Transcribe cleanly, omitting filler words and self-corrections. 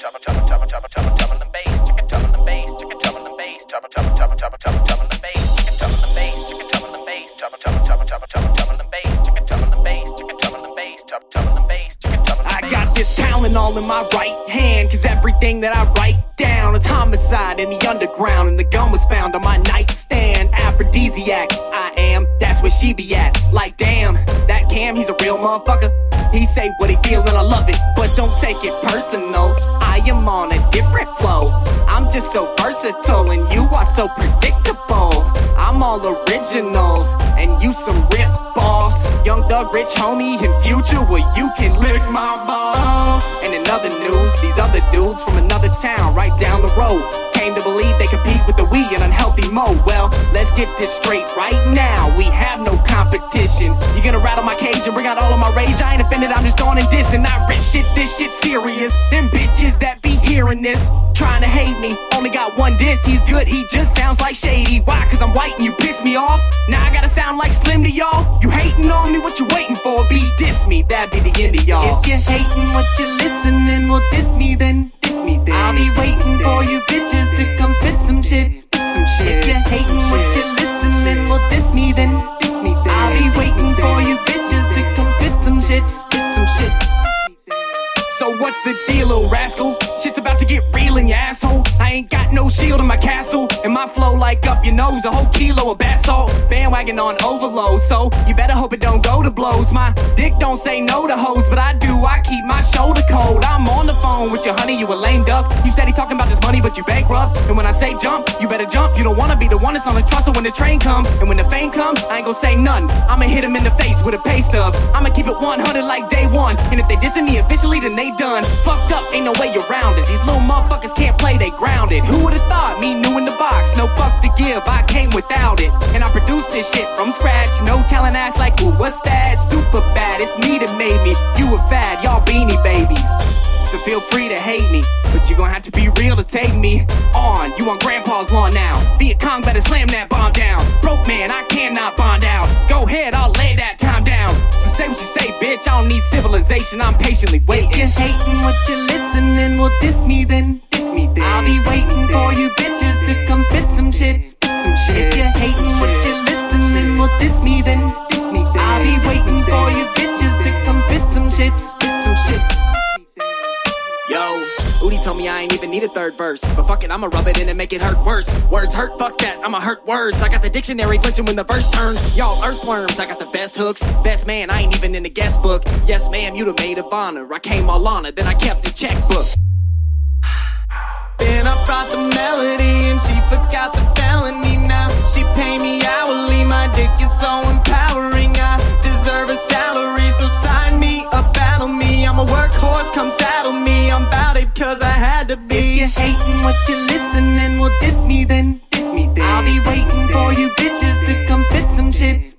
I got this talent all in my right hand, cause everything that I write down is homicide in the underground, and the gun was found on my nightstand. Aphrodisiac, I am, that's where she be at. Like damn, that Cam, he's a real motherfucker. He say what he feel and I love it, but don't take it personal. I am on a different flow. I'm just so versatile and you are so predictable. I'm all original and you some rip boss. Young Thug, rich homie in future, well you can lick my balls. And in other news, these other dudes from another town right down the road came to believe they compete with the we in unhealthy mode. Well, let's get this straight right now. We have no competition. You gonna rattle my cage and bring out all of my rage? I ain't offended, I'm just on and dissing. Not rip shit, this shit serious. Them bitches that be hearing this, trying to hate me, only got one diss. He's good, he just sounds like Shady. Why? Cause I'm white and you piss me off? Now I gotta sound like Slim to y'all? You hating on me, what you waiting for? Be diss me, that'd be the end of y'all. If you're hating what you're listening, well diss me then. I'll be waiting for you bitches to come spit some shit. If you're hating what you're listening, well diss me then. I'll be waiting for you bitches to come spit some shit. So what's the deal, little rascal? Shit's about to get real in your asshole. I ain't got no shield in my castle, and my flow like up your nose, a whole kilo of bath salt. Bandwagon on overload, so you better hope it don't go to blows. My dick don't say no to hoes, but I do, I keep my shoulder cold. I'm on the phone with your honey, you a lame duck. You steady talking about this money, but you bankrupt. And when I say jump, you better jump. You don't wanna be the one that's on the trussel when the train come. And when the fame come, I ain't gon' say none. I'ma hit him in the face with a pay stub. I'ma keep it 100 like day one. And if they dissing me officially, then they done. Fucked up, ain't no way around it. These little motherfuckers can't play, they grounded. Who would've thought me new in the box? No fuck to give, I came without it. And I produced this shit from scratch. No talent ass like, ooh, what's that? Super bad, it's me that made me. You a fad, y'all beanie babies. So feel free to hate me, but you gon' have to be real to take me on. You on grandpa's lawn now. Viet Cong better slam that bomb down. Broke man, I cannot bond out. Go ahead, I'll lay that time down. So say what you say, bitch, I don't need civilization, I'm patiently waiting. If you're hating what you're listening, well diss me then. I'll be waiting for you bitches to come spit some shit. If you're hating what you're listening, well diss me then. I'll be waiting for you bitches to come spit some shit. Yo, Udi told me I ain't even need a third verse, but fuck it, I'ma rub it in and make it hurt worse. Words hurt, fuck that, I'ma hurt words. I got the dictionary flinching when the verse turns. Y'all earthworms, I got the best hooks. Best man, I ain't even in the guest book. Yes ma'am, you the maid of honor. I came all on it, then I kept the checkbook. Then I brought the melody and she forgot the felony. Now she pay me hourly, my dick is so empowering. I deserve a salary, so sign me up, battle me. I'm a workhorse, come saddle me. I'm bout it cause I had to be. If you're hating what you're listening, well diss me then. I'll be waiting for you bitches to come spit some shit.